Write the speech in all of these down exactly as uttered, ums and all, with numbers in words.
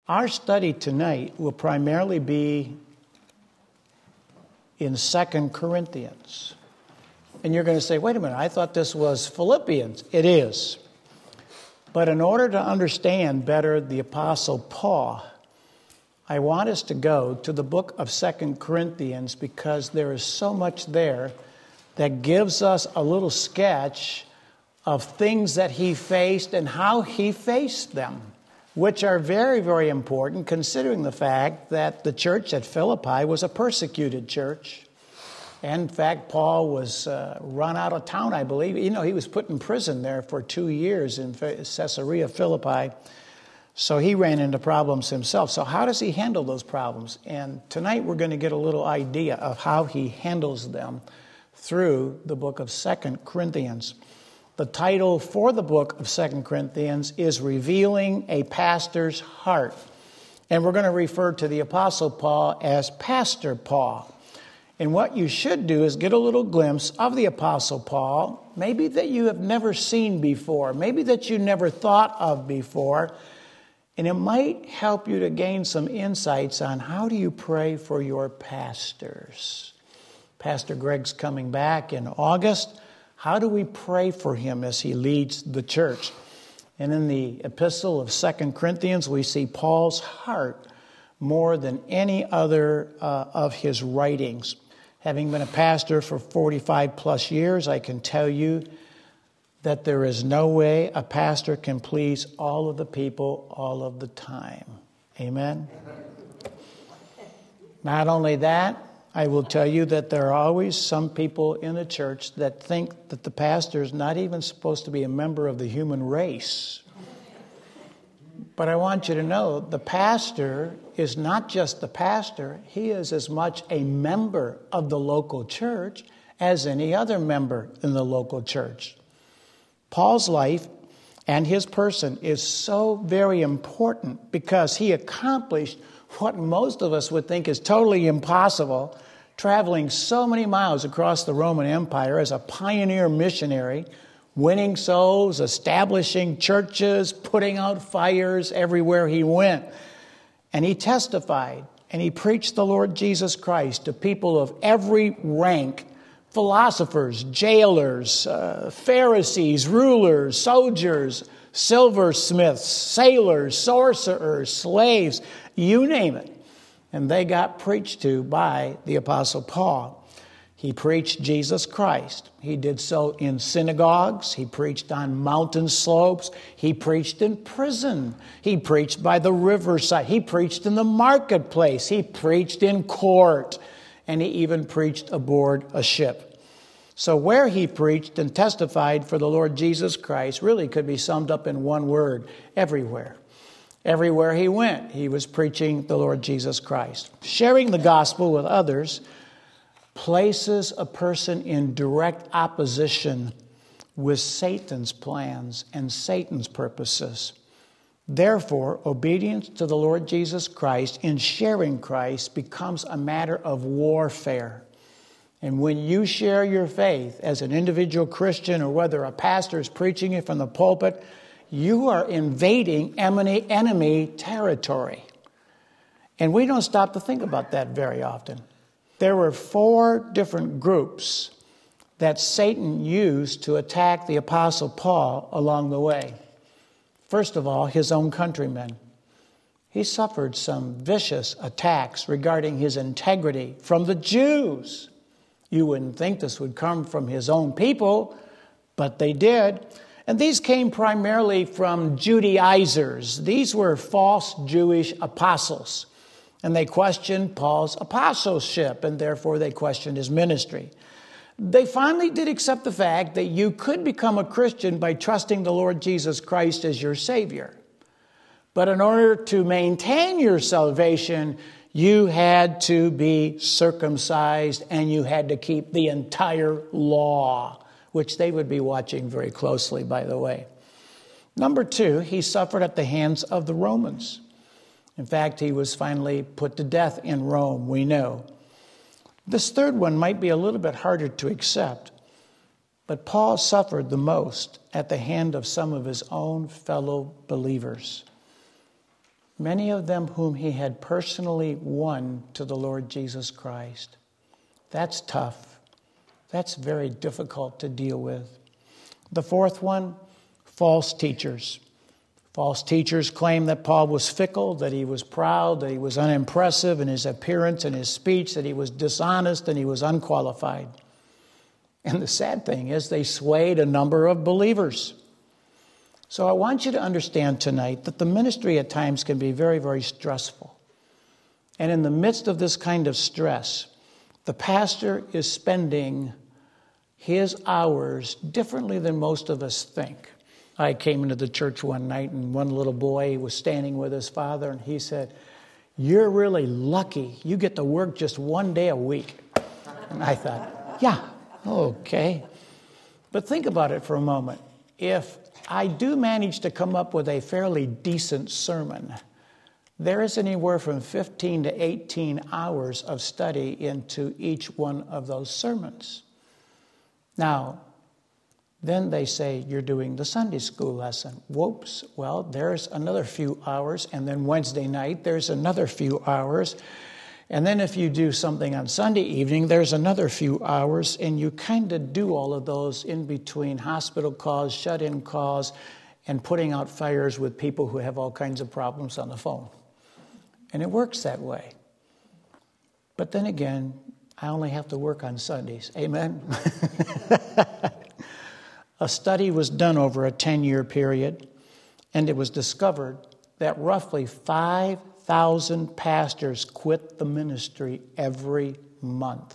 Our study tonight will primarily be in Second Corinthians. And you're going to say, wait a minute, I thought this was Philippians. It is. But in order to understand better the Apostle Paul, I want us to go to the book of Second Corinthians because there is so much there that gives us a little sketch of things that he faced and how he faced them, which are very, very important considering the fact that the church at Philippi was a persecuted church. And in fact, Paul was uh, run out of town, I believe. You know, he was put in prison there for two years in Caesarea Philippi. So he ran into problems himself. So how does he handle those problems? And tonight we're going to get a little idea of how he handles them through the book of Second Corinthians. The title for the book of Second Corinthians is Revealing a Pastor's Heart. And we're going to refer to the Apostle Paul as Pastor Paul. And what you should do is get a little glimpse of the Apostle Paul, maybe that you have never seen before, maybe that you never thought of before. And it might help you to gain some insights on how do you pray for your pastors. Pastor Greg's coming back in August. How do we pray for him as he leads the church? And in the epistle of Second Corinthians, we see Paul's heart more than any other uh, of his writings. Having been a pastor for forty-five plus years, I can tell you that there is no way a pastor can please all of the people all of the time. Amen? Not only that, I will tell you that there are always some people in the church that think that the pastor is not even supposed to be a member of the human race. But I want you to know the pastor is not just the pastor. He is as much a member of the local church as any other member in the local church. Paul's life and his person is so very important because he accomplished what most of us would think is totally impossible, traveling so many miles across the Roman Empire as a pioneer missionary, winning souls, establishing churches, putting out fires everywhere he went. And he testified and he preached the Lord Jesus Christ to people of every rank, philosophers, jailers, uh, Pharisees, rulers, soldiers, silversmiths, sailors, sorcerers, slaves, you name it. And they got preached to by the Apostle Paul. He preached Jesus Christ. He did so in synagogues. He preached on mountain slopes. He preached in prison. He preached by the riverside. He preached in the marketplace. He preached in court. And he even preached aboard a ship. So where he preached and testified for the Lord Jesus Christ really could be summed up in one word: everywhere. Everywhere he went, he was preaching the Lord Jesus Christ. Sharing the gospel with others places a person in direct opposition with Satan's plans and Satan's purposes. Therefore, obedience to the Lord Jesus Christ in sharing Christ becomes a matter of warfare. And when you share your faith as an individual Christian, or whether a pastor is preaching it from the pulpit, you are invading enemy territory. And we don't stop to think about that very often. There were four different groups that Satan used to attack the Apostle Paul along the way. First of all, his own countrymen. He suffered some vicious attacks regarding his integrity from the Jews. You wouldn't think this would come from his own people, but they did. And these came primarily from Judaizers. These were false Jewish apostles. And they questioned Paul's apostleship, and therefore they questioned his ministry. They finally did accept the fact that you could become a Christian by trusting the Lord Jesus Christ as your Savior. But in order to maintain your salvation, you had to be circumcised and you had to keep the entire law, which they would be watching very closely, by the way. Number two, he suffered at the hands of the Romans. In fact, he was finally put to death in Rome, we know. This third one might be a little bit harder to accept, but Paul suffered the most at the hand of some of his own fellow believers. many of them whom he had personally won to the Lord Jesus Christ. That's tough. That's very difficult to deal with. The fourth one, false teachers. False teachers claim that Paul was fickle, that he was proud, that he was unimpressive in his appearance and his speech, that he was dishonest and he was unqualified. And the sad thing is they swayed a number of believers. So I want you to understand tonight that the ministry at times can be very, very stressful. And in the midst of this kind of stress, the pastor is spending his hours differently than most of us think. I came into the church one night and one little boy was standing with his father and he said, "You're really lucky. You get to work just one day a week." And I thought, yeah, okay. But think about it for a moment. If I do manage to come up with a fairly decent sermon, there is anywhere from fifteen to eighteen hours of study into each one of those sermons. Now, then they say, you're doing the Sunday school lesson. Whoops. Well, there's another few hours. And then Wednesday night, there's another few hours. And then if you do something on Sunday evening, there's another few hours. And you kind of do all of those in between hospital calls, shut-in calls, and putting out fires with people who have all kinds of problems on the phone. And it works that way. But then again, I only have to work on Sundays. Amen? A study was done over a ten-year period, and it was discovered that roughly five thousand pastors quit the ministry every month.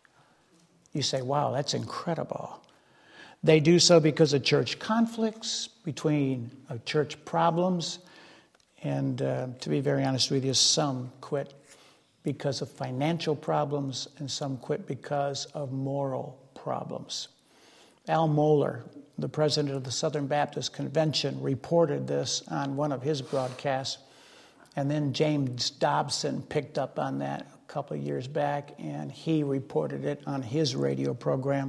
You say, wow, that's incredible. They do so because of church conflicts, between uh, church problems, and uh, to be very honest with you, some quit because of financial problems, and some quit because of moral problems. Al Mohler, the president of the Southern Baptist Convention, reported this on one of his broadcasts. And then James Dobson picked up on that a couple of years back, and he reported it on his radio program.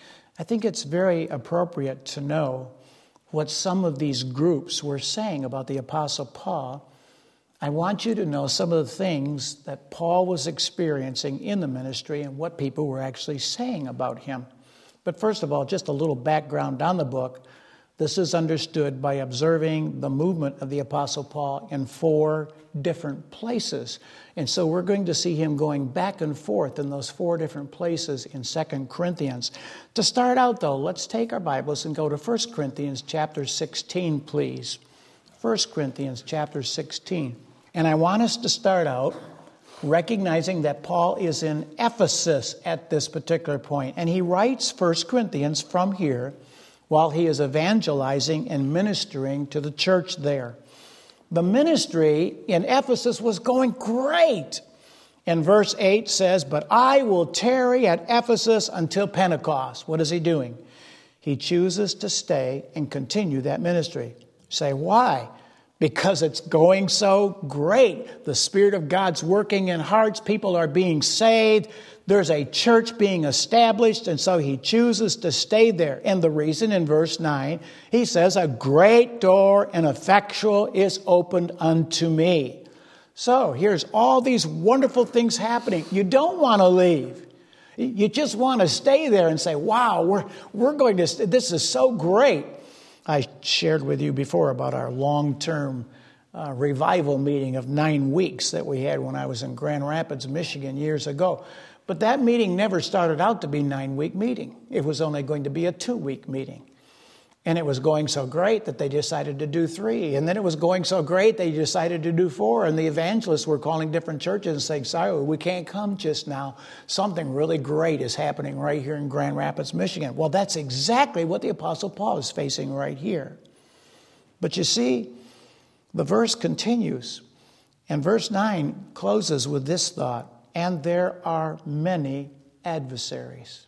I think it's very appropriate to know what some of these groups were saying about the Apostle Paul. I want you to know some of the things that Paul was experiencing in the ministry and what people were actually saying about him. But first of all, just a little background on the book. This is understood by observing the movement of the Apostle Paul in four different places. And so we're going to see him going back and forth in those four different places in Second Corinthians. To start out, though, let's take our Bibles and go to First Corinthians chapter sixteen, please. First Corinthians chapter sixteen. And I want us to start out recognizing that Paul is in Ephesus at this particular point. And he writes First Corinthians from here while he is evangelizing and ministering to the church there. The ministry in Ephesus was going great. And verse eight says, "But I will tarry at Ephesus until Pentecost." What is he doing? He chooses to stay and continue that ministry. Say, why? Because it's going so great. The Spirit of God's working in hearts. People are being saved. There's a church being established, and so he chooses to stay there. And the reason in verse nine, he says, "A great door and effectual is opened unto me." So here's all these wonderful things happening. You don't want to leave. You just want to stay there and say, wow, we're, we're going to, this is so great. I shared with you before about our long-term uh, revival meeting of nine weeks that we had when I was in Grand Rapids, Michigan years ago. But that meeting never started out to be a nine-week meeting. It was only going to be a two-week meeting. And it was going so great that they decided to do three. And then it was going so great they decided to do four. And the evangelists were calling different churches and saying, sorry, we can't come just now. Something really great is happening right here in Grand Rapids, Michigan. Well, that's exactly what the Apostle Paul is facing right here. But you see, the verse continues. And verse nine closes with this thought. And there are many adversaries.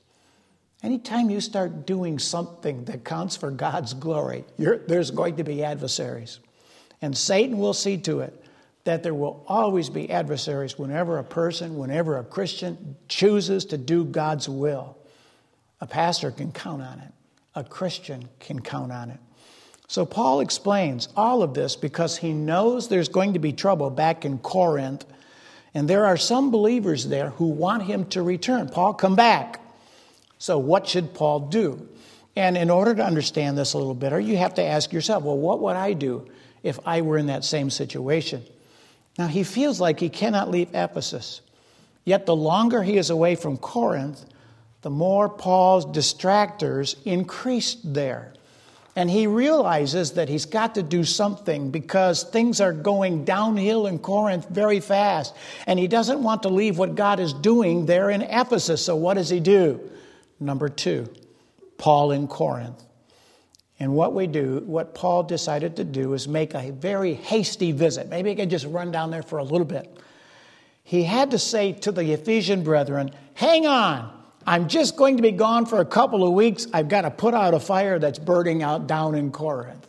Anytime you start doing something that counts for God's glory, you're, there's going to be adversaries. And Satan will see to it that there will always be adversaries whenever a person, whenever a Christian chooses to do God's will. A pastor can count on it. A Christian can count on it. So Paul explains all of this because he knows there's going to be trouble back in Corinth, and there are some believers there who want him to return. Paul, come back. So what should Paul do? And in order to understand this a little better, you have to ask yourself, well, what would I do if I were in that same situation? Now, he feels like he cannot leave Ephesus. Yet the longer he is away from Corinth, the more Paul's distractors increased there. And he realizes that he's got to do something because things are going downhill in Corinth very fast. And he doesn't want to leave what God is doing there in Ephesus. So what does he do? Number two, Paul in Corinth. And what we do, what Paul decided to do is make a very hasty visit. Maybe he could just run down there for a little bit. He had to say to the Ephesian brethren, hang on. I'm just going to be gone for a couple of weeks. I've got to put out a fire that's burning out down in Corinth.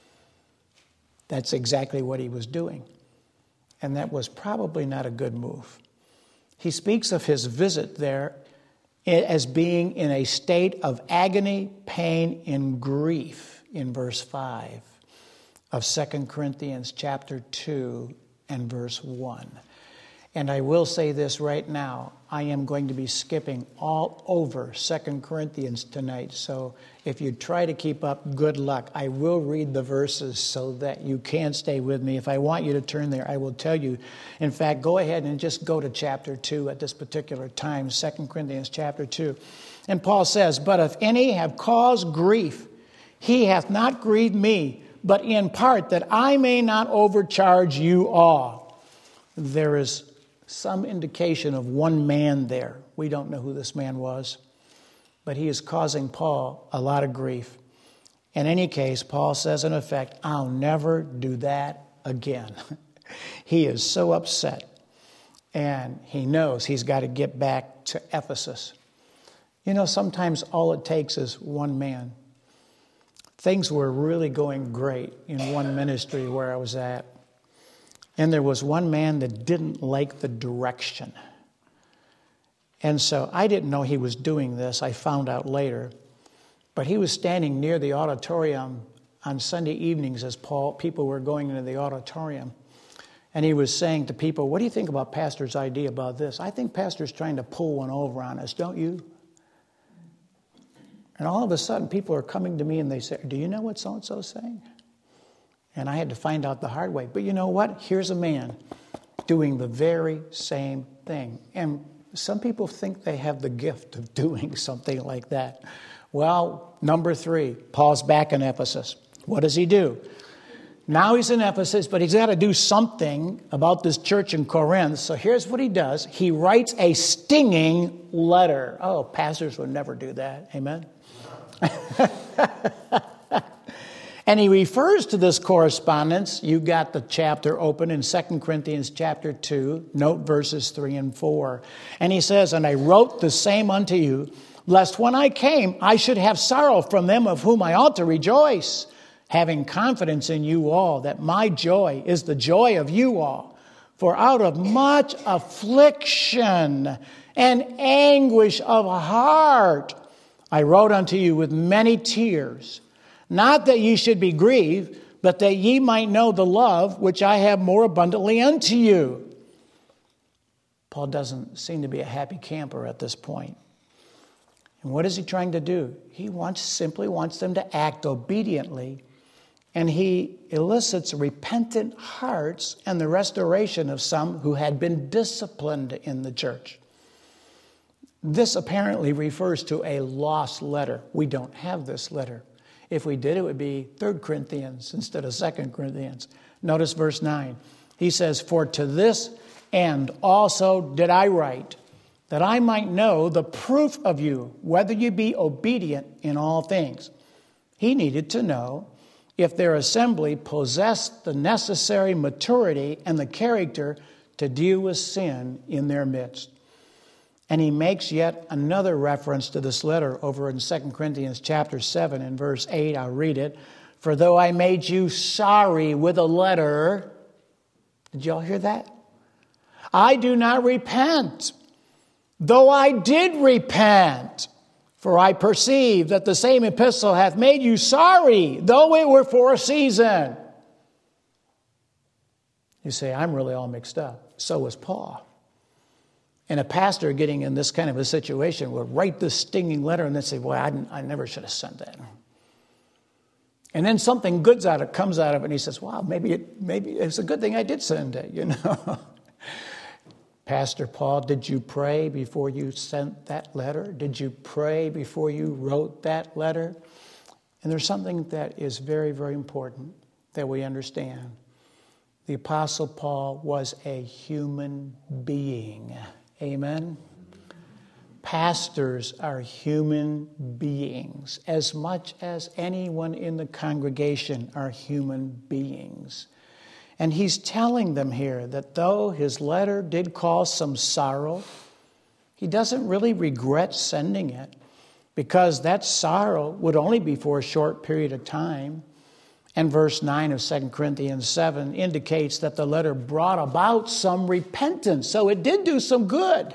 That's exactly what he was doing. And that was probably not a good move. He speaks of his visit there as being in a state of agony, pain, and grief in verse five of Second Corinthians chapter two and verse one. And I will say this right now, I am going to be skipping all over Second Corinthians tonight. So if you try to keep up, good luck. I will read the verses so that you can stay with me. If I want you to turn there, I will tell you. In fact, go ahead and just go to chapter two at this particular time, Second Corinthians chapter two. And Paul says, but if any have caused grief, he hath not grieved me, but in part that I may not overcharge you all. There is some indication of one man there. We don't know who this man was, but he is causing Paul a lot of grief. In any case, Paul says in effect, I'll never do that again. He is so upset, and he knows he's got to get back to Ephesus. You know, sometimes all it takes is one man. Things were really going great in one ministry where I was at. And there was one man that didn't like the direction. And so I didn't know he was doing this. I found out later. But he was standing near the auditorium on Sunday evenings as Paul, people were going into the auditorium. And he was saying to people, what do you think about Pastor's idea about this? I think Pastor's trying to pull one over on us, don't you? And all of a sudden, people are coming to me and they say, do you know what so-and-so is saying? And I had to find out the hard way. But you know what? Here's a man doing the very same thing. And some people think they have the gift of doing something like that. Well, number three, Paul's back in Ephesus. What does he do? Now he's in Ephesus, but he's got to do something about this church in Corinth. So here's what he does. He writes a stinging letter. Oh, pastors would never do that. Amen? And he refers to this correspondence. You got the chapter open in Second Corinthians chapter two. Note verses three and four. And he says, and I wrote the same unto you, lest when I came, I should have sorrow from them of whom I ought to rejoice, having confidence in you all, that my joy is the joy of you all. For out of much affliction and anguish of heart, I wrote unto you with many tears, not that ye should be grieved, but that ye might know the love which I have more abundantly unto you. Paul doesn't seem to be a happy camper at this point. And what is he trying to do? He wants simply wants them to act obediently, and he elicits repentant hearts and the restoration of some who had been disciplined in the church. This apparently refers to a lost letter. We don't have this letter. If we did, it would be Third Corinthians instead of Second Corinthians. Notice verse nine. He says, for to this end also did I write, that I might know the proof of you, whether you be obedient in all things. He needed to know if their assembly possessed the necessary maturity and the character to deal with sin in their midst. And he makes yet another reference to this letter over in Second Corinthians chapter seven and verse eight. I'll read it. For though I made you sorry with a letter, did y'all hear that? I do not repent. Though I did repent, For I perceive that the same epistle hath made you sorry, though it were for a season. You say, I'm really all mixed up. So was Paul. And a pastor getting in this kind of a situation would write this stinging letter and then say, well, I, I never should have sent that. And then something good out of, comes out of it, and he says, wow, maybe it, maybe it's a good thing I did send it, you know. Pastor Paul, did you pray before you sent that letter? Did you pray before you wrote that letter? And there's something that is very, very important that we understand. The Apostle Paul was a human being. Amen? Pastors are human beings, as much as anyone in the congregation are human beings. And he's telling them here that though his letter did cause some sorrow, he doesn't really regret sending it, because that sorrow would only be for a short period of time. And verse nine of Second Corinthians seven indicates that the letter brought about some repentance. So it did do some good.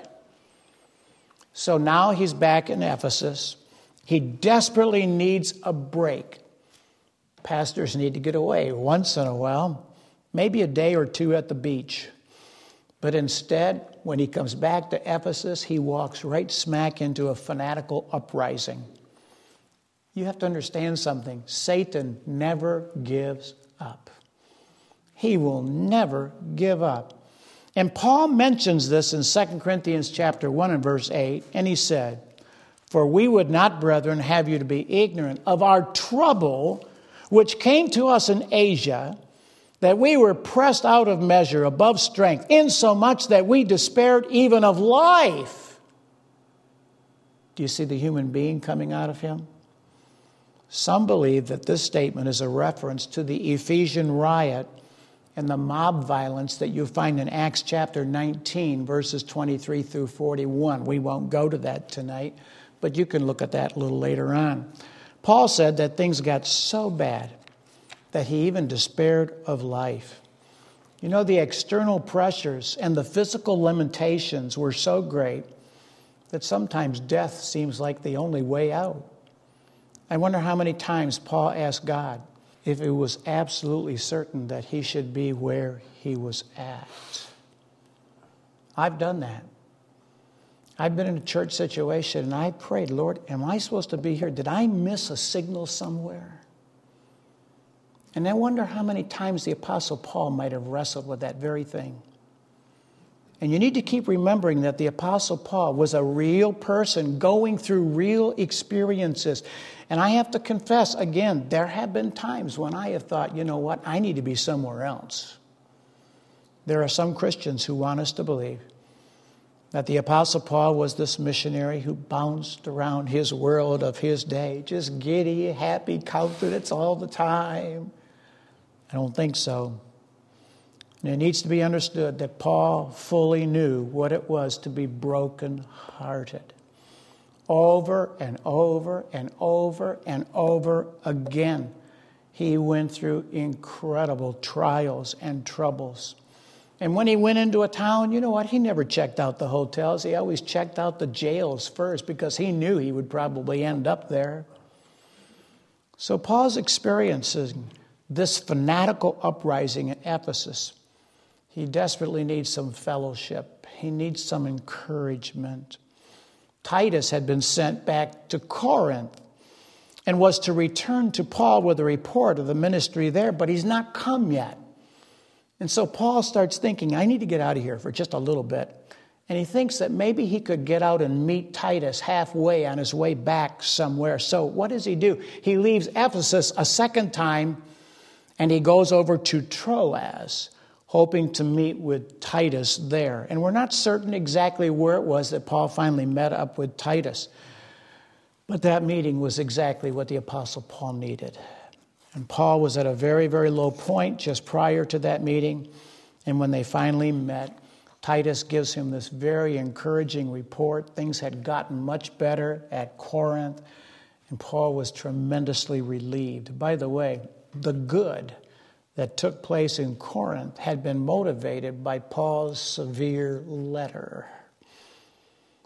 So now he's back in Ephesus. He desperately needs a break. Pastors need to get away once in a while, maybe a day or two at the beach. But instead, when he comes back to Ephesus, he walks right smack into a fanatical uprising. You have to understand something. Satan never gives up. He will never give up. And Paul mentions this in Second Corinthians chapter one and verse eight, and he said, for we would not, brethren, have you to be ignorant of our trouble which came to us in Asia, that we were pressed out of measure, above strength, insomuch that we despaired even of life. Do you see the human being coming out of him? Some believe that this statement is a reference to the Ephesian riot and the mob violence that you find in Acts chapter nineteen, verses twenty-three through forty-one. We won't go to that tonight, but you can look at that a little later on. Paul said that things got so bad that he even despaired of life. You know, the external pressures and the physical limitations were so great that sometimes death seems like the only way out. I wonder how many times Paul asked God if it was absolutely certain that he should be where he was at. I've done that. I've been in a church situation and I prayed, Lord, am I supposed to be here? Did I miss a signal somewhere? And I wonder how many times the Apostle Paul might have wrestled with that very thing. And you need to keep remembering that the Apostle Paul was a real person going through real experiences. And I have to confess, again, there have been times when I have thought, you know what, I need to be somewhere else. There are some Christians who want us to believe that the Apostle Paul was this missionary who bounced around his world of his day, just giddy, happy, confidence all the time. I don't think so. And it needs to be understood that Paul fully knew what it was to be brokenhearted. Over and over and over and over again, he went through incredible trials and troubles. And when he went into a town, you know what? He never checked out the hotels. He always checked out the jails first because he knew he would probably end up there. So Paul's experiencing this fanatical uprising in Ephesus. He desperately needs some fellowship. He needs some encouragement. Titus had been sent back to Corinth and was to return to Paul with a report of the ministry there, but he's not come yet. And so Paul starts thinking, I need to get out of here for just a little bit. And he thinks that maybe he could get out and meet Titus halfway on his way back somewhere. So what does he do? He leaves Ephesus a second time and he goes over to Troas, hoping to meet with Titus there. And we're not certain exactly where it was that Paul finally met up with Titus. But that meeting was exactly what the Apostle Paul needed. And Paul was at a very, very low point just prior to that meeting. And when they finally met, Titus gives him this very encouraging report. Things had gotten much better at Corinth, and Paul was tremendously relieved. By the way, the good that took place in Corinth had been motivated by Paul's severe letter.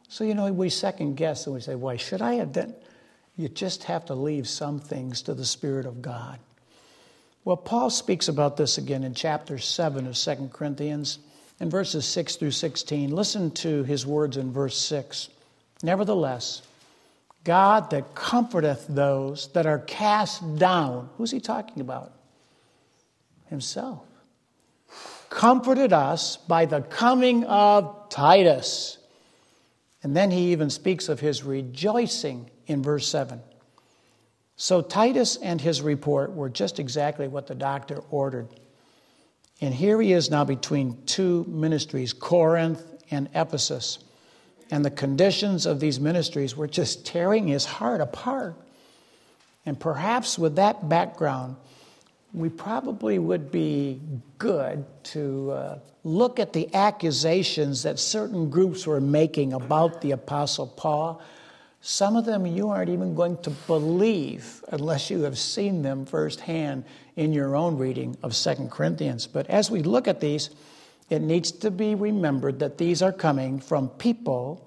So, you know, we second guess and we say, why should I have done? You just have to leave some things to the Spirit of God. Well, Paul speaks about this again in chapter seven of Second Corinthians, in verses six through sixteen. Listen to his words in verse six. Nevertheless, God that comforteth those that are cast down. Who's he talking about? Himself. Comforted us by the coming of Titus. And then he even speaks of his rejoicing in verse seven. So Titus and his report were just exactly what the doctor ordered. And here he is now between two ministries, Corinth and Ephesus. And the conditions of these ministries were just tearing his heart apart. And perhaps with that background, we probably would be good to uh, look at the accusations that certain groups were making about the Apostle Paul. Some of them you aren't even going to believe unless you have seen them firsthand in your own reading of Second Corinthians. But as we look at these, it needs to be remembered that these are coming from people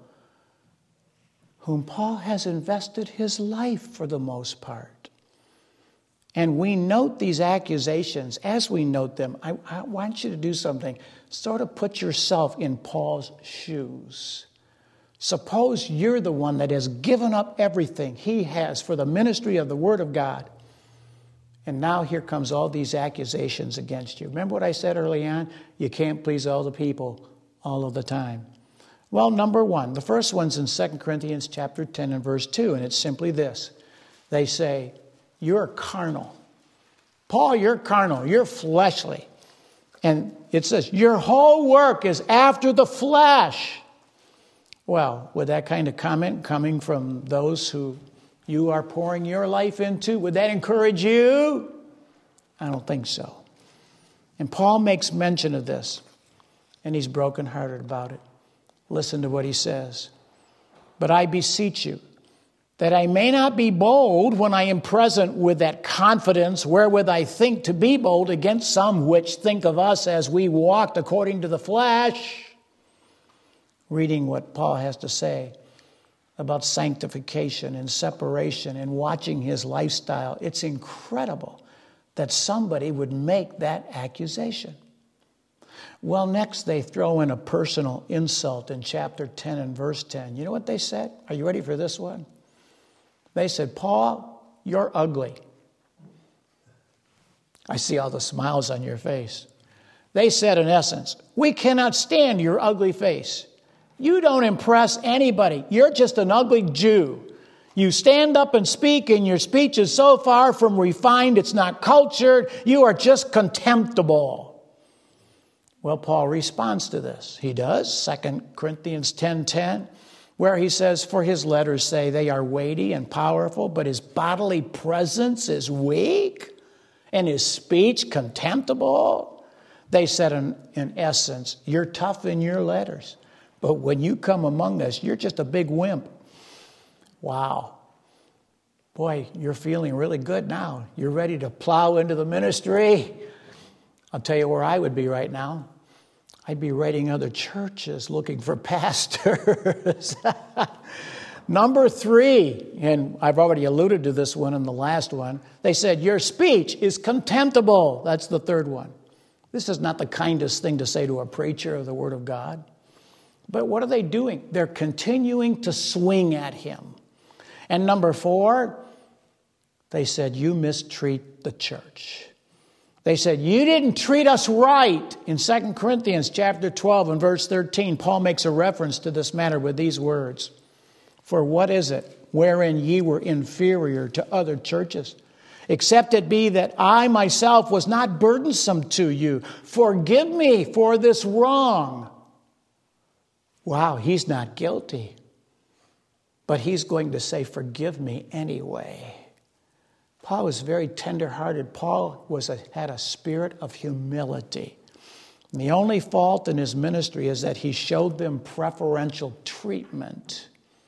whom Paul has invested his life for the most part. And we note these accusations. As we note them, I, I want you to do something. Sort of put yourself in Paul's shoes. Suppose you're the one that has given up everything he has for the ministry of the Word of God. And now here comes all these accusations against you. Remember what I said early on? You can't please all the people all of the time. Well, number one, the first one's in Second Corinthians chapter ten and verse two, and it's simply this. They say, you're carnal. Paul, you're carnal. You're fleshly. And it says, your whole work is after the flesh. Well, with that kind of comment coming from those who you are pouring your life into, would that encourage you? I don't think so. And Paul makes mention of this, and he's brokenhearted about it. Listen to what he says. But I beseech you, that I may not be bold when I am present with that confidence wherewith I think to be bold against some which think of us as we walked according to the flesh. Reading what Paul has to say about sanctification and separation and watching his lifestyle, it's incredible that somebody would make that accusation. Well, next they throw in a personal insult in chapter ten and verse ten. You know what they said? Are you ready for this one? They said, Paul, you're ugly. I see all the smiles on your face. They said, in essence, we cannot stand your ugly face. You don't impress anybody. You're just an ugly Jew. You stand up and speak, and your speech is so far from refined, it's not cultured. You are just contemptible. Well, Paul responds to this. He does, Second Corinthians ten ten, where he says, for his letters say they are weighty and powerful, but his bodily presence is weak, and his speech contemptible. They said, in, in essence, you're tough in your letters. But when you come among us, you're just a big wimp. Wow. Boy, you're feeling really good now. You're ready to plow into the ministry. I'll tell you where I would be right now. I'd be raiding other churches looking for pastors. Number three, and I've already alluded to this one in the last one. They said, your speech is contemptible. That's the third one. This is not the kindest thing to say to a preacher of the Word of God. But what are they doing? They're continuing to swing at him. And number four, they said, you mistreat the church. They said, you didn't treat us right. In Second Corinthians chapter twelve and verse thirteen, Paul makes a reference to this matter with these words. For what is it wherein ye were inferior to other churches? Except it be that I myself was not burdensome to you. Forgive me for this wrong. Wow, he's not guilty. But he's going to say, forgive me anyway. Paul was very tender-hearted. Paul was a, had a spirit of humility. And the only fault in his ministry is that he showed them preferential treatment.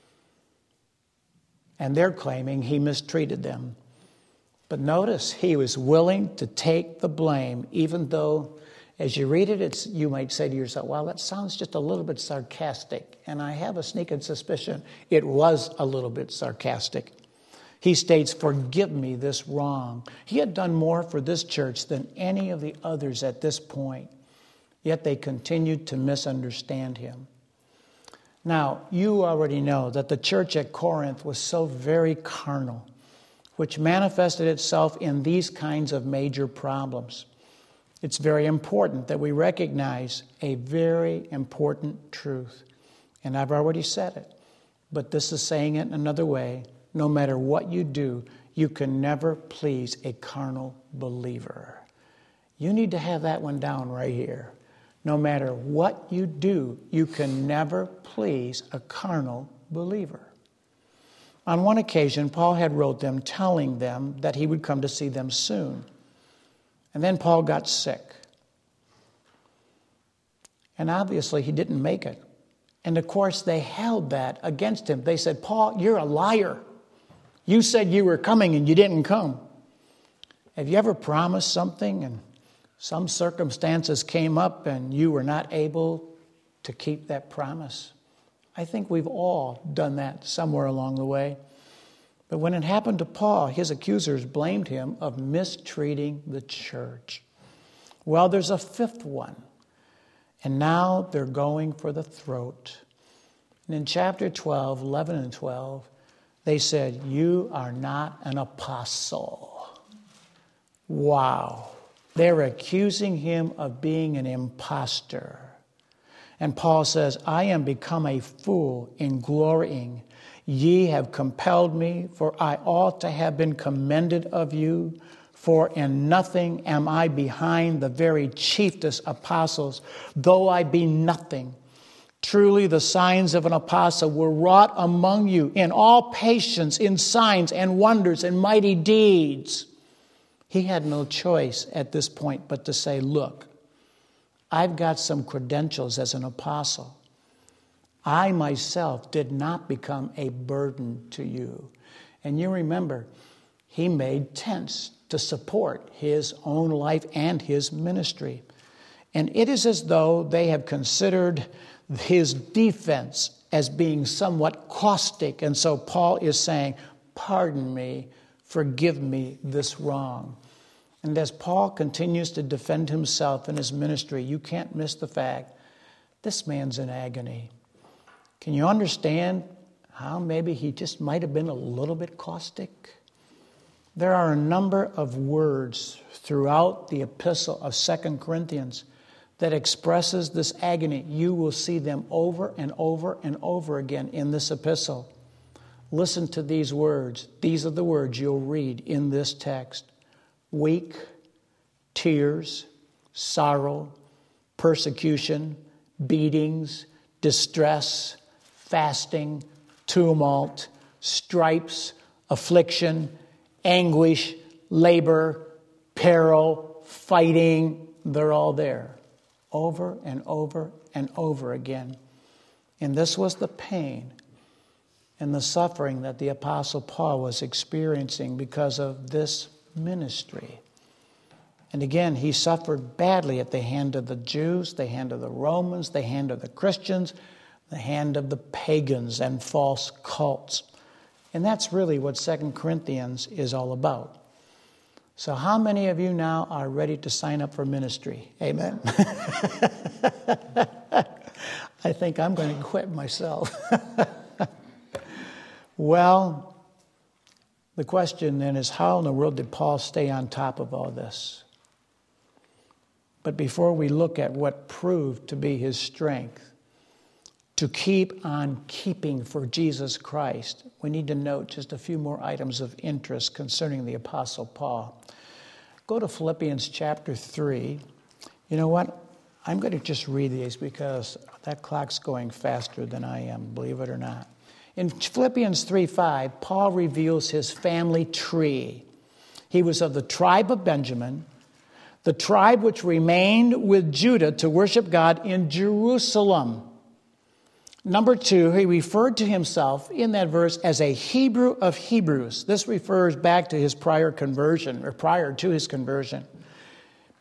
And they're claiming he mistreated them. But notice, he was willing to take the blame, even though As you read it, it's, you might say to yourself, well, that sounds just a little bit sarcastic. And I have a sneaking suspicion it was a little bit sarcastic. He states, forgive me this wrong. He had done more for this church than any of the others at this point, yet they continued to misunderstand him. Now, you already know that the church at Corinth was so very carnal, which manifested itself in these kinds of major problems. It's very important that we recognize a very important truth. And I've already said it, but this is saying it in another way. No matter what you do, you can never please a carnal believer. You need to have that one down right here. No matter what you do, you can never please a carnal believer. On one occasion, Paul had wrote them telling them that he would come to see them soon. And then Paul got sick. And obviously he didn't make it. And of course they held that against him. They said, Paul, you're a liar. You said you were coming and you didn't come. Have you ever promised something and some circumstances came up and you were not able to keep that promise? I think we've all done that somewhere along the way. But when it happened to Paul, his accusers blamed him of mistreating the church. Well, there's a fifth one. And now they're going for the throat. And in chapter twelve, eleven and twelve, they said, you are not an apostle. Wow. They're accusing him of being an imposter. And Paul says, I am become a fool in glorying. Ye have compelled me, for I ought to have been commended of you. For in nothing am I behind the very chiefest apostles, though I be nothing. Truly the signs of an apostle were wrought among you in all patience, in signs and wonders and mighty deeds. He had no choice at this point but to say, look, I've got some credentials as an apostle. I myself did not become a burden to you. And you remember, he made tents to support his own life and his ministry. And it is as though they have considered his defense as being somewhat caustic. And so Paul is saying, pardon me, forgive me this wrong. And as Paul continues to defend himself in his ministry, you can't miss the fact, this man's in agony. Can you understand how maybe he just might have been a little bit caustic? There are a number of words throughout the epistle of Second Corinthians that expresses this agony. You will see them over and over and over again in this epistle. Listen to these words. These are the words you'll read in this text. Weak, tears, sorrow, persecution, beatings, distress, fasting, tumult, stripes, affliction, anguish, labor, peril, fighting. They're all there over and over and over again. And this was the pain and the suffering that the Apostle Paul was experiencing because of this ministry. And again, he suffered badly at the hand of the Jews, the hand of the Romans, the hand of the Christians, the hand of the pagans and false cults. And that's really what Second Corinthians is all about. So how many of you now are ready to sign up for ministry? Amen. I think I'm going to quit myself. Well, the question then is, how in the world did Paul stay on top of all this? But before we look at what proved to be his strength to keep on keeping for Jesus Christ, we need to note just a few more items of interest concerning the Apostle Paul. Go to Philippians chapter three. You know what? I'm going to just read these because that clock's going faster than I am, believe it or not. In Philippians three five, Paul reveals his family tree. He was of the tribe of Benjamin, the tribe which remained with Judah to worship God in Jerusalem. Number two, he referred to himself in that verse as a Hebrew of Hebrews. This refers back to his prior conversion, or prior to his conversion.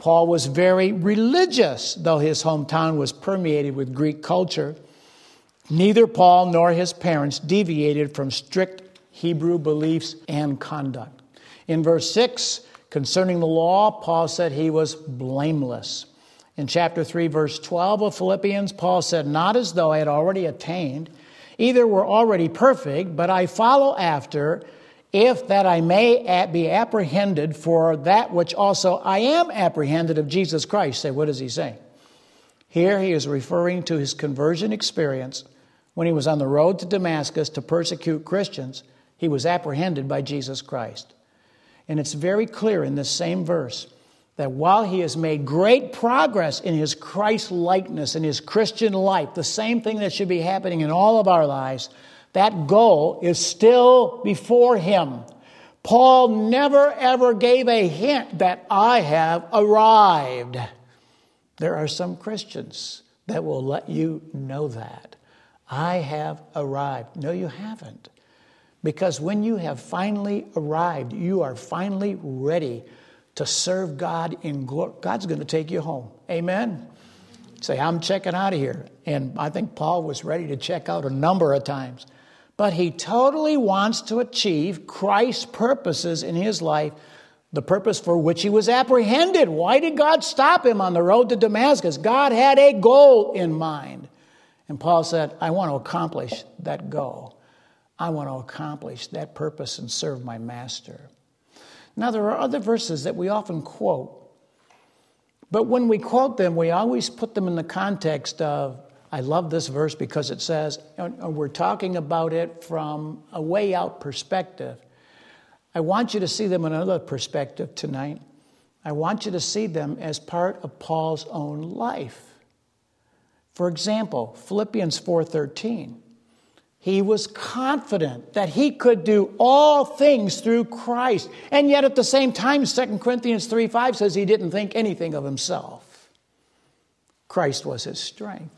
Paul was very religious, though his hometown was permeated with Greek culture. Neither Paul nor his parents deviated from strict Hebrew beliefs and conduct. In verse six, concerning the law, Paul said he was blameless. In chapter three, verse twelve of Philippians, Paul said, not as though I had already attained, either were already perfect, but I follow after, if that I may be apprehended for that which also I am apprehended of Jesus Christ. Say, what does he say? Here he is referring to his conversion experience when he was on the road to Damascus to persecute Christians. He was apprehended by Jesus Christ. And it's very clear in this same verse that while he has made great progress in his Christ-likeness, in his Christian life, the same thing that should be happening in all of our lives, that goal is still before him. Paul never ever gave a hint that I have arrived. There are some Christians that will let you know that. I have arrived. No, you haven't. Because when you have finally arrived, you are finally ready to serve God in glory. God's going to take you home. Amen? Say, I'm checking out of here. And I think Paul was ready to check out a number of times. But he totally wants to achieve Christ's purposes in his life, the purpose for which he was apprehended. Why did God stop him on the road to Damascus? God had a goal in mind. And Paul said, I want to accomplish that goal. I want to accomplish that purpose and serve my master. Now, there are other verses that we often quote. But when we quote them, we always put them in the context of, I love this verse because it says, and we're talking about it from a way out perspective. I want you to see them in another perspective tonight. I want you to see them as part of Paul's own life. For example, Philippians four thirteen. He was confident that he could do all things through Christ. And yet at the same time, Second Corinthians three five says he didn't think anything of himself. Christ was his strength.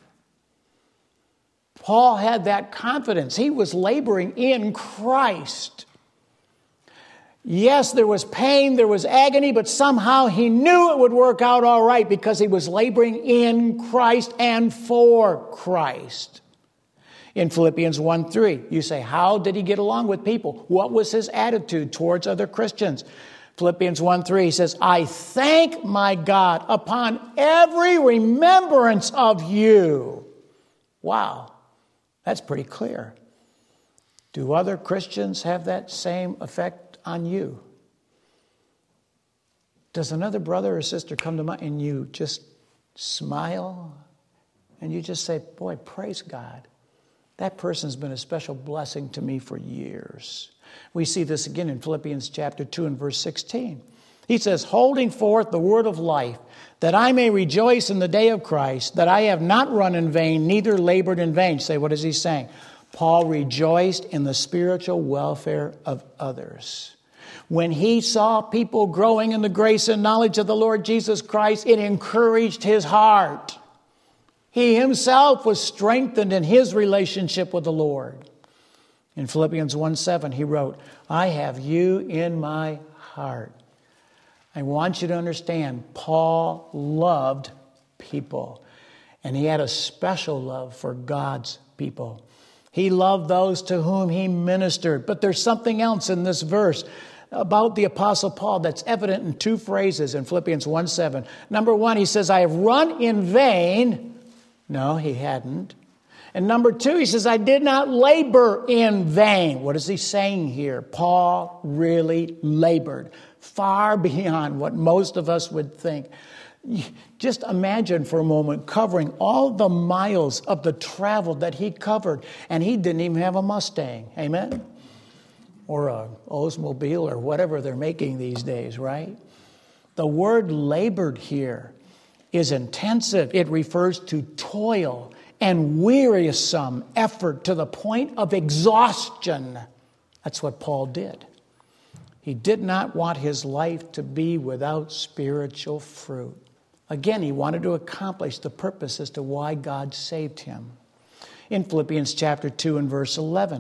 Paul had that confidence. He was laboring in Christ. Yes, there was pain, there was agony, but somehow he knew it would work out all right because he was laboring in Christ and for Christ. In Philippians one three, you say, how did he get along with people? What was his attitude towards other Christians? Philippians one three says, I thank my God upon every remembrance of you. Wow, that's pretty clear. Do other Christians have that same effect on you? Does another brother or sister come to mind and you just smile and you just say, boy, praise God. That person's been a special blessing to me for years. We see this again in Philippians chapter two and verse sixteen. He says, holding forth the word of life, that I may rejoice in the day of Christ, that I have not run in vain, neither labored in vain. Say, what is he saying? Paul rejoiced in the spiritual welfare of others. When he saw people growing in the grace and knowledge of the Lord Jesus Christ, it encouraged his heart. He himself was strengthened in his relationship with the Lord. In Philippians one seven, he wrote, I have you in my heart. I want you to understand, Paul loved people, and he had a special love for God's people. He loved those to whom he ministered. But there's something else in this verse about the Apostle Paul that's evident in two phrases in Philippians one seven. Number one, he says, I have run in vain. No, he hadn't. And number two, he says, I did not labor in vain. What is he saying here? Paul really labored far beyond what most of us would think. Just imagine for a moment covering all the miles of the travel that he covered, and he didn't even have a Mustang. Amen? Or a Oldsmobile or whatever they're making these days, right? The word labored here is intensive. It refers to toil and wearisome effort to the point of exhaustion. That's what Paul did. He did not want his life to be without spiritual fruit. Again, he wanted to accomplish the purpose as to why God saved him. In Philippians chapter two and verse eleven,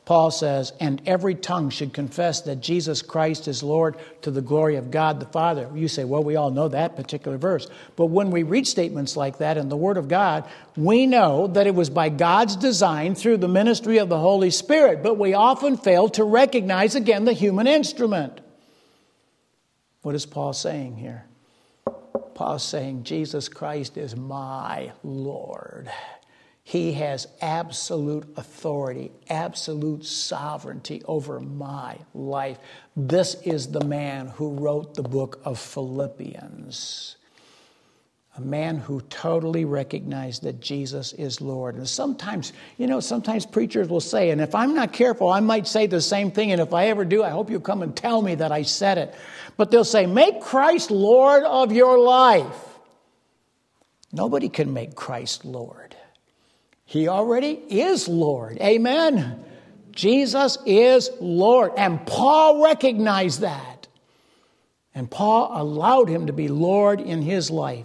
Paul says, and every tongue should confess that Jesus Christ is Lord to the glory of God the Father. You say, well, we all know that particular verse. But when we read statements like that in the Word of God, we know that it was by God's design through the ministry of the Holy Spirit. But we often fail to recognize, again, the human instrument. What is Paul saying here? Paul's saying, Jesus Christ is my Lord. He has absolute authority, absolute sovereignty over my life. This is the man who wrote the book of Philippians. A man who totally recognized that Jesus is Lord. And sometimes, you know, sometimes preachers will say, and if I'm not careful, I might say the same thing. And if I ever do, I hope you'll come and tell me that I said it. But they'll say, make Christ Lord of your life. Nobody can make Christ Lord. He already is Lord. Amen. Jesus is Lord. And Paul recognized that. And Paul allowed him to be Lord in his life.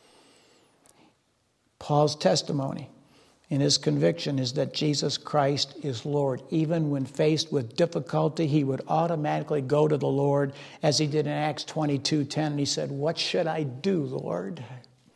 Paul's testimony and his conviction is that Jesus Christ is Lord. Even when faced with difficulty, he would automatically go to the Lord, as he did in Acts twenty-two ten. He said, what should I do, Lord?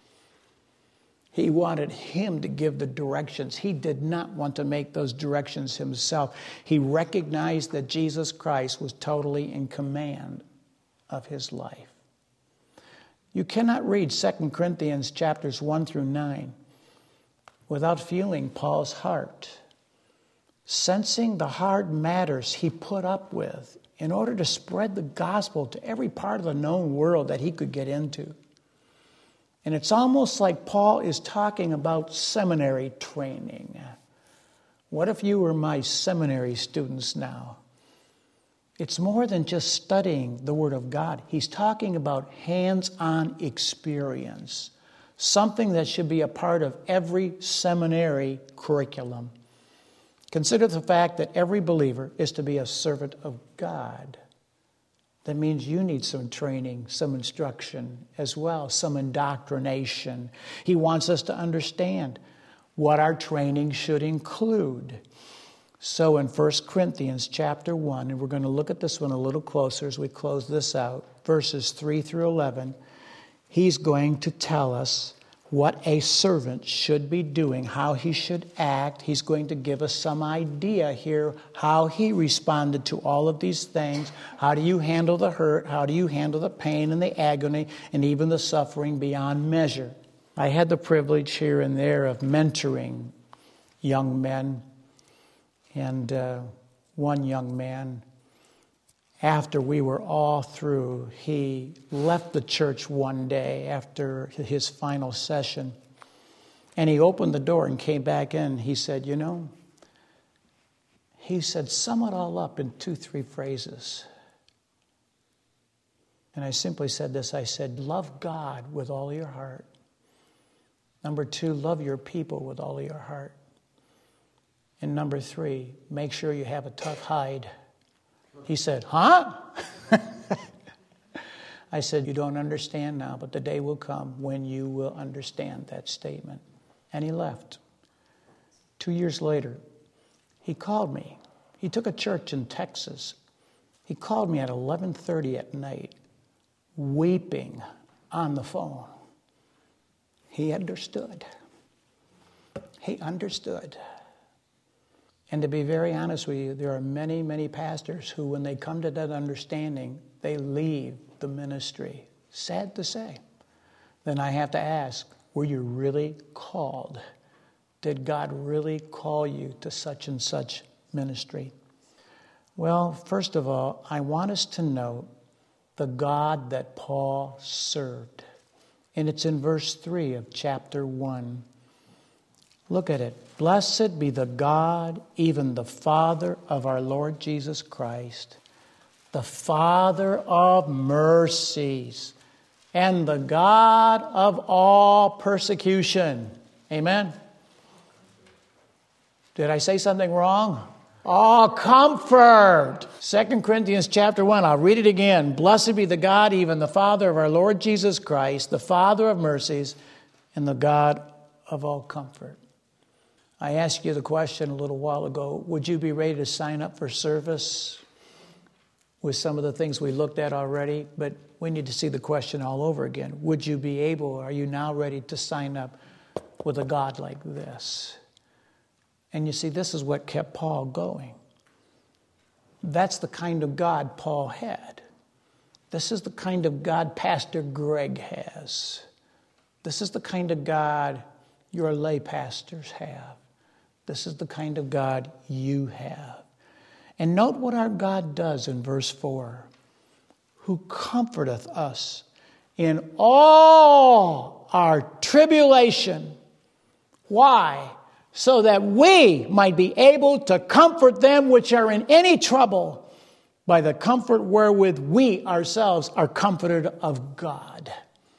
He wanted him to give the directions. He did not want to make those directions himself. He recognized that Jesus Christ was totally in command of his life. You cannot read Second Corinthians chapters one through nine without feeling Paul's heart, sensing the hard matters he put up with in order to spread the gospel to every part of the known world that he could get into. And it's almost like Paul is talking about seminary training. What if you were my seminary students now? It's more than just studying the Word of God. He's talking about hands-on experience, something that should be a part of every seminary curriculum. Consider the fact that every believer is to be a servant of God. That means you need some training, some instruction as well, some indoctrination. He wants us to understand what our training should include. So in First Corinthians chapter one, and we're going to look at this one a little closer as we close this out, verses three through eleven, he's going to tell us what a servant should be doing, how he should act. He's going to give us some idea here how he responded to all of these things. How do you handle the hurt? How do you handle the pain and the agony and even the suffering beyond measure? I had the privilege here and there of mentoring young men. And uh, one young man, after we were all through, he left the church one day after his final session. And he opened the door and came back in. He said, you know, he said, sum it all up in two, three phrases. And I simply said this. I said, love God with all your heart. Number two, love your people with all your heart. And number three, make sure you have a tough hide. He said, huh? I said, you don't understand now, but the day will come when you will understand that statement. And he left. Two years later, he called me. He took a church in Texas. He called me at eleven thirty at night, weeping on the phone. He understood. He understood. And to be very honest with you, there are many, many pastors who, when they come to that understanding, they leave the ministry. Sad to say. Then I have to ask, were you really called? Did God really call you to such and such ministry? Well, first of all, I want us to know the God that Paul served. And it's in verse three of chapter one. Look at it. Blessed be the God, even the Father of our Lord Jesus Christ, the Father of mercies, and the God of all persecution. Amen? Did I say something wrong? All comfort. Second Corinthians chapter one, I'll read it again. Blessed be the God, even the Father of our Lord Jesus Christ, the Father of mercies, and the God of all comfort. I asked you the question a little while ago, would you be ready to sign up for service with some of the things we looked at already? But we need to see the question all over again. Would you be able, are you now ready to sign up with a God like this? And you see, this is what kept Paul going. That's the kind of God Paul had. This is the kind of God Pastor Greg has. This is the kind of God your lay pastors have. This is the kind of God you have. And note what our God does in verse four. Who comforteth us in all our tribulation. Why? So that we might be able to comfort them which are in any trouble by the comfort wherewith we ourselves are comforted of God.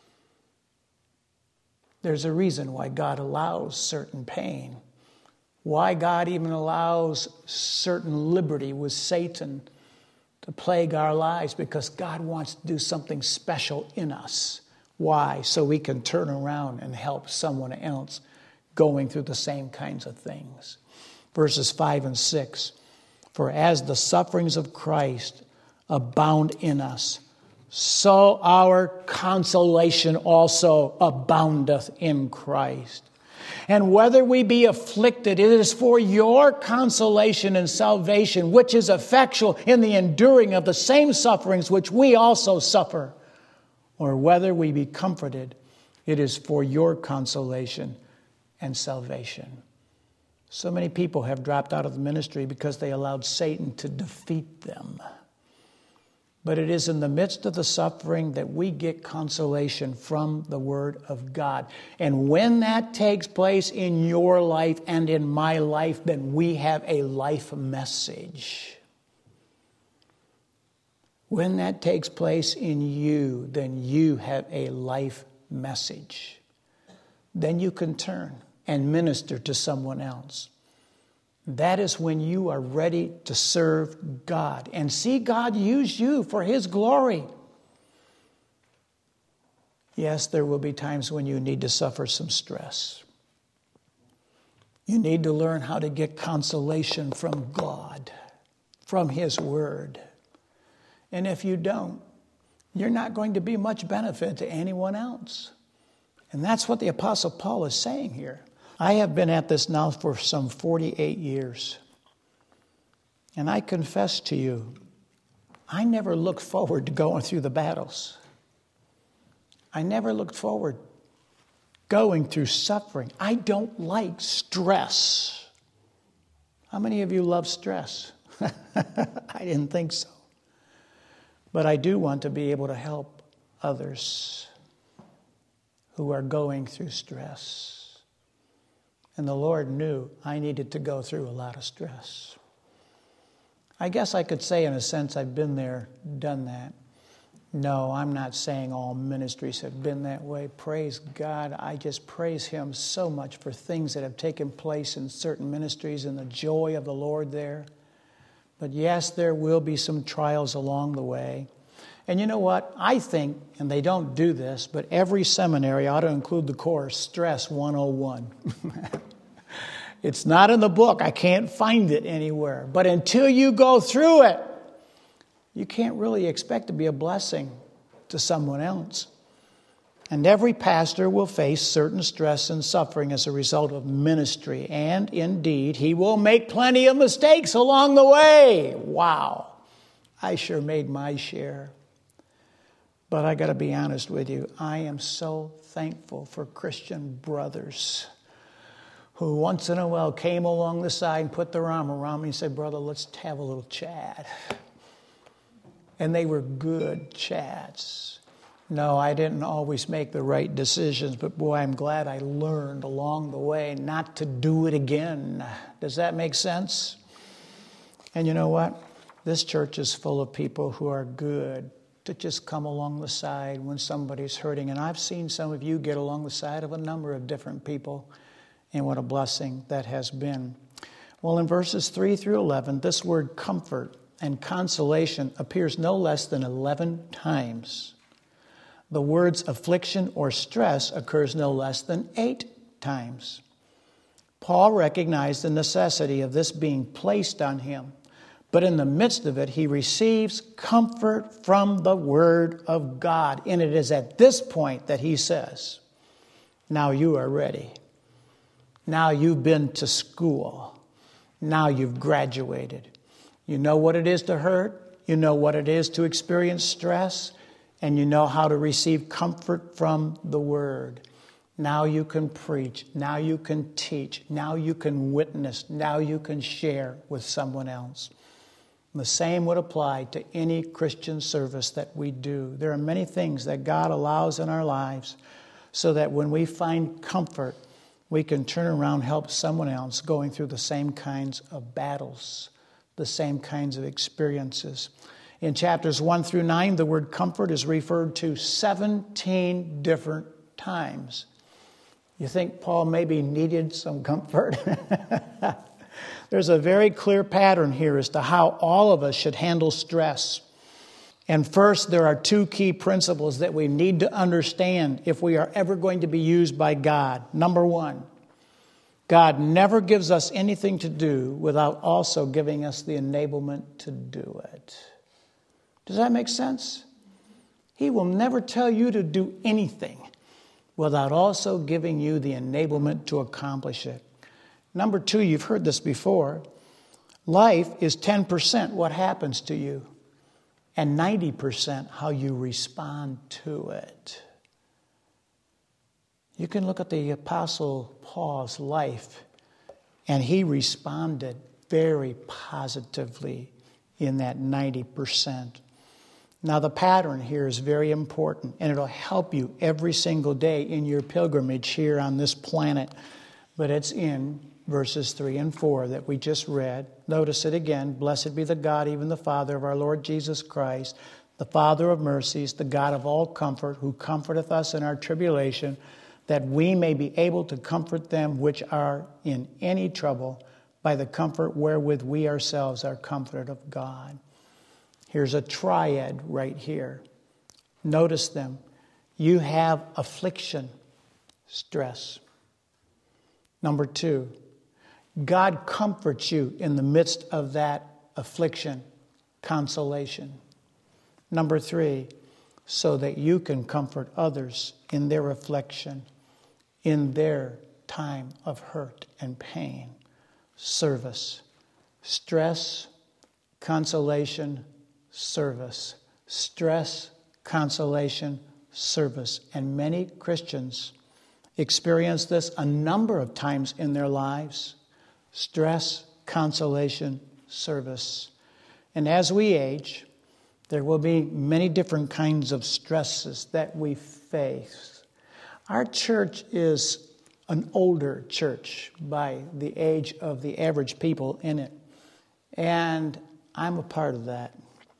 There's a reason why God allows certain pain. Why God even allows certain liberty with Satan to plague our lives, because God wants to do something special in us. Why? So we can turn around and help someone else going through the same kinds of things. Verses five and six. For as the sufferings of Christ abound in us, so our consolation also aboundeth in Christ. And whether we be afflicted, it is for your consolation and salvation, which is effectual in the enduring of the same sufferings which we also suffer. Or whether we be comforted, it is for your consolation and salvation. So many people have dropped out of the ministry because they allowed Satan to defeat them. But it is in the midst of the suffering that we get consolation from the Word of God. And when that takes place in your life and in my life, then we have a life message. When that takes place in you, then you have a life message. Then you can turn and minister to someone else. That is when you are ready to serve God and see God use you for His glory. Yes, there will be times when you need to suffer some stress. You need to learn how to get consolation from God, from His Word. And if you don't, you're not going to be much benefit to anyone else. And that's what the Apostle Paul is saying here. I have been at this now for some forty-eight years. And I confess to you, I never looked forward to going through the battles. I never looked forward going through suffering. I don't like stress. How many of you love stress? I didn't think so. But I do want to be able to help others who are going through stress. And the Lord knew I needed to go through a lot of stress. I guess I could say in a sense I've been there, done that. No, I'm not saying all ministries have been that way. Praise God. I just praise Him so much for things that have taken place in certain ministries and the joy of the Lord there. But yes, there will be some trials along the way. And you know what? I think, and they don't do this, but every seminary ought to include the course, Stress one oh one. It's not in the book. I can't find it anywhere. But until you go through it, you can't really expect to be a blessing to someone else. And every pastor will face certain stress and suffering as a result of ministry. And indeed, he will make plenty of mistakes along the way. Wow. I sure made my share. But I got to be honest with you. I am so thankful for Christian brothers who once in a while came along the side and put their arm around me and said, brother, let's have a little chat. And they were good chats. No, I didn't always make the right decisions, but boy, I'm glad I learned along the way not to do it again. Does that make sense? And you know what? This church is full of people who are good to just come along the side when somebody's hurting. And I've seen some of you get along the side of a number of different people, and what a blessing that has been. Well, in verses three through eleven, this word comfort and consolation appears no less than eleven times. The words affliction or stress occurs no less than eight times. Paul recognized the necessity of this being placed on him. But in the midst of it, he receives comfort from the Word of God. And it is at this point that he says, now you are ready. Now you've been to school. Now you've graduated. You know what it is to hurt. You know what it is to experience stress. And you know how to receive comfort from the Word. Now you can preach. Now you can teach. Now you can witness. Now you can share with someone else. The same would apply to any Christian service that we do. There are many things that God allows in our lives so that when we find comfort, we can turn around and help someone else going through the same kinds of battles, the same kinds of experiences. In chapters one through nine, the word comfort is referred to seventeen different times. You think Paul maybe needed some comfort? There's a very clear pattern here as to how all of us should handle stress. And first, there are two key principles that we need to understand if we are ever going to be used by God. Number one, God never gives us anything to do without also giving us the enablement to do it. Does that make sense? He will never tell you to do anything without also giving you the enablement to accomplish it. Number two, you've heard this before. Life is ten percent what happens to you and ninety percent how you respond to it. You can look at the Apostle Paul's life, and he responded very positively in that ninety percent. Now, the pattern here is very important, and it'll help you every single day in your pilgrimage here on this planet. But it's in verses three and four that we just read. Notice it again. Blessed be the God, even the Father of our Lord Jesus Christ, the Father of mercies, the God of all comfort, who comforteth us in our tribulation, that we may be able to comfort them which are in any trouble by the comfort wherewith we ourselves are comforted of God. Here's a triad right here. Notice them. You have affliction, stress. Number two, God comforts you in the midst of that affliction, consolation. Number three, so that you can comfort others in their affliction, in their time of hurt and pain. Service, stress, consolation, service. Stress, consolation, service. And many Christians experience this a number of times in their lives. Stress, consolation, service. And as we age, there will be many different kinds of stresses that we face. Our church is an older church by the age of the average people in it. And I'm a part of that.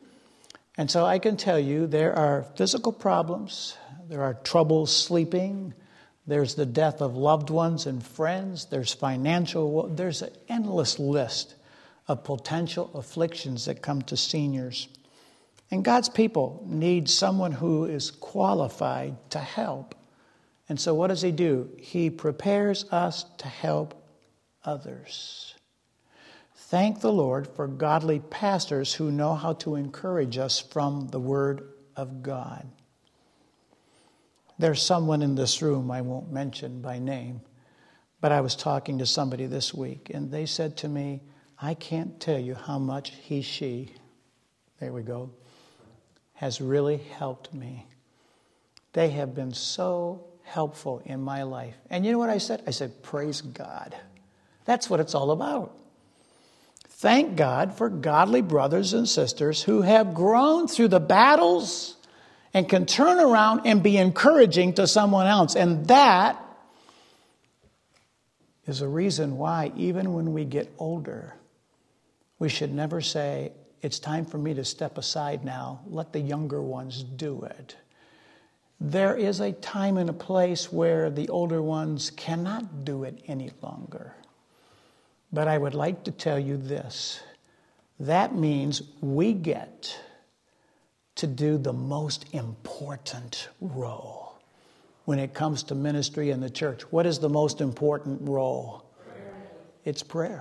And so I can tell you there are physical problems, there are troubles sleeping, there's the death of loved ones and friends, there's financial, there's an endless list of potential afflictions that come to seniors. And God's people need someone who is qualified to help. And so what does he do? He prepares us to help others. Thank the Lord for godly pastors who know how to encourage us from the Word of God. There's someone in this room I won't mention by name, but I was talking to somebody this week, and they said to me, I can't tell you how much he, she, there we go, has really helped me. They have been so helpful in my life. And you know what I said? I said, praise God. That's what it's all about. Thank God for godly brothers and sisters who have grown through the battles and can turn around and be encouraging to someone else. And that is a reason why even when we get older, we should never say, it's time for me to step aside now. Let the younger ones do it. There is a time and a place where the older ones cannot do it any longer. But I would like to tell you this. That means we get to do the most important role when it comes to ministry in the church. What is the most important role? Prayer. It's prayer.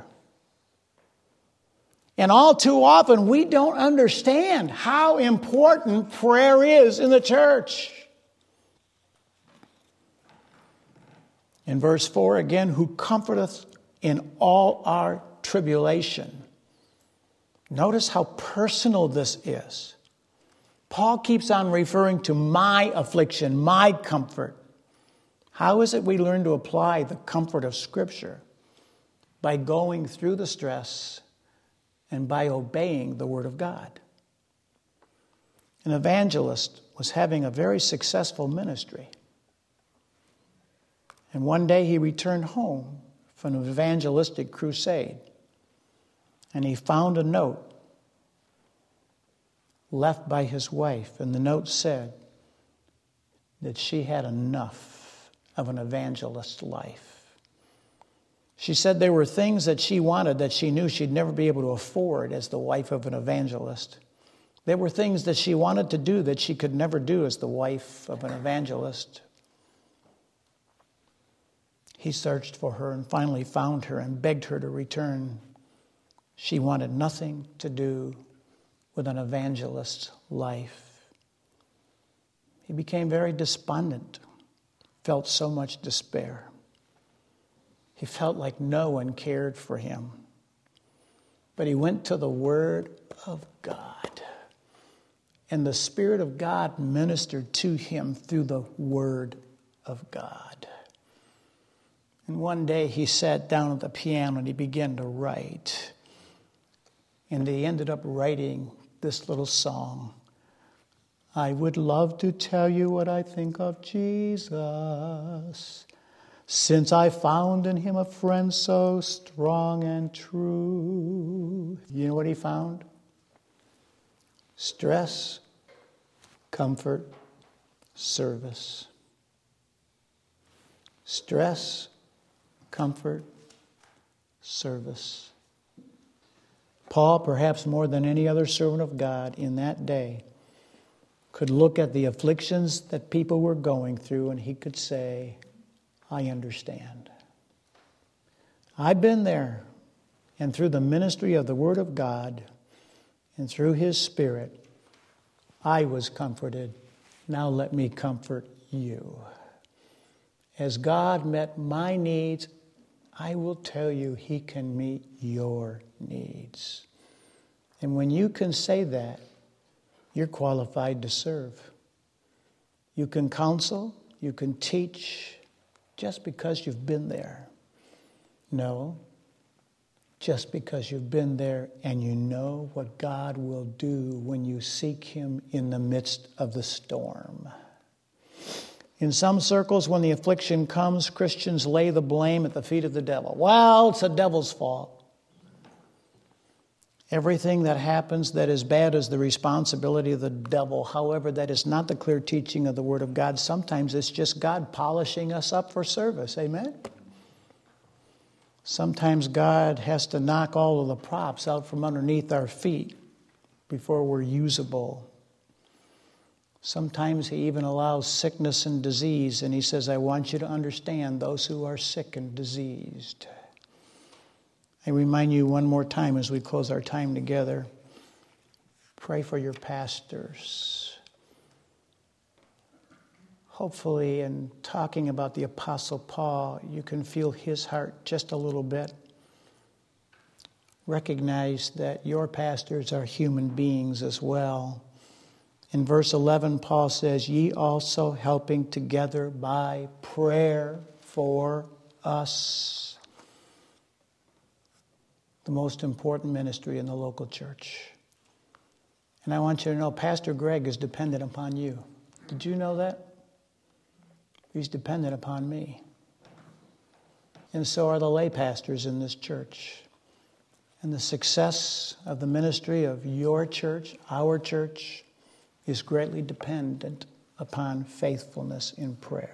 And all too often, we don't understand how important prayer is in the church. In verse four, again, who comforteth in all our tribulation. Notice how personal this is. Paul keeps on referring to my affliction, my comfort. How is it we learn to apply the comfort of Scripture? By going through the stress and by obeying the Word of God. An evangelist was having a very successful ministry. And one day he returned home from an evangelistic crusade. And he found a note left by his wife. And the note said that she had enough of an evangelist's life. She said there were things that she wanted that she knew she'd never be able to afford as the wife of an evangelist. There were things that she wanted to do that she could never do as the wife of an evangelist. He searched for her and finally found her and begged her to return. She wanted nothing to do with an evangelist's life. He became very despondent, felt so much despair. He felt like no one cared for him. But he went to the Word of God. And the Spirit of God ministered to him through the Word of God. And one day he sat down at the piano and he began to write. And he ended up writing this little song. I would love to tell you what I think of Jesus, since I found in him a friend so strong and true. You know what he found? Stress, comfort, service. Stress, comfort, service. Paul, perhaps more than any other servant of God in that day, could look at the afflictions that people were going through and he could say, I understand. I've been there, and through the ministry of the Word of God and through His Spirit, I was comforted. Now let me comfort you. As God met my needs, I will tell you He can meet your needs. And when you can say that, you're qualified to serve. You can counsel, you can teach, just because you've been there. No, just because you've been there and you know what God will do when you seek Him in the midst of the storm. In some circles, when the affliction comes, Christians lay the blame at the feet of the devil. Well, it's the devil's fault. Everything that happens that is bad is the responsibility of the devil. However, that is not the clear teaching of the Word of God. Sometimes it's just God polishing us up for service. Amen? Sometimes God has to knock all of the props out from underneath our feet before we're usable. Sometimes He even allows sickness and disease, and He says, I want you to understand those who are sick and diseased. I remind you one more time as we close our time together, pray for your pastors. Hopefully, in talking about the Apostle Paul, you can feel his heart just a little bit. Recognize that your pastors are human beings as well. In verse eleven, Paul says, ye also helping together by prayer for us. The most important ministry in the local church. And I want you to know, Pastor Greg is dependent upon you. Did you know that? He's dependent upon me. And so are the lay pastors in this church. And the success of the ministry of your church, our church, is greatly dependent upon faithfulness in prayer.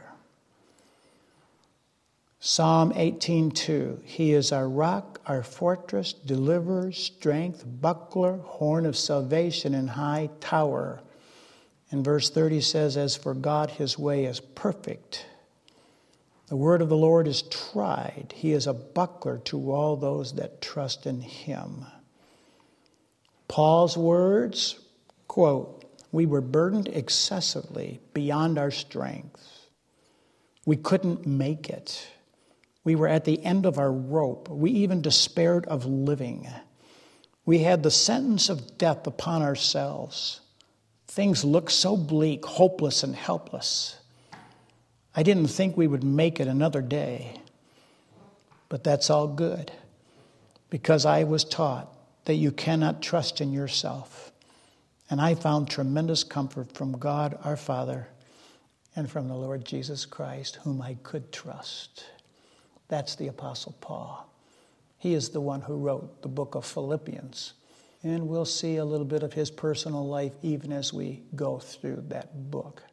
Psalm eighteen two, He is our rock, our fortress, deliverer, strength, buckler, horn of salvation, and high tower. And verse thirty says, as for God, His way is perfect. The word of the Lord is tried. He is a buckler to all those that trust in him. Paul's words, quote, we were burdened excessively beyond our strength. We couldn't make it. We were at the end of our rope. We even despaired of living. We had the sentence of death upon ourselves. Things looked so bleak, hopeless, and helpless. I didn't think we would make it another day. But that's all good, because I was taught that you cannot trust in yourself. And I found tremendous comfort from God our Father and from the Lord Jesus Christ, whom I could trust. That's the Apostle Paul. He is the one who wrote the book of Philippians. And we'll see a little bit of his personal life even as we go through that book.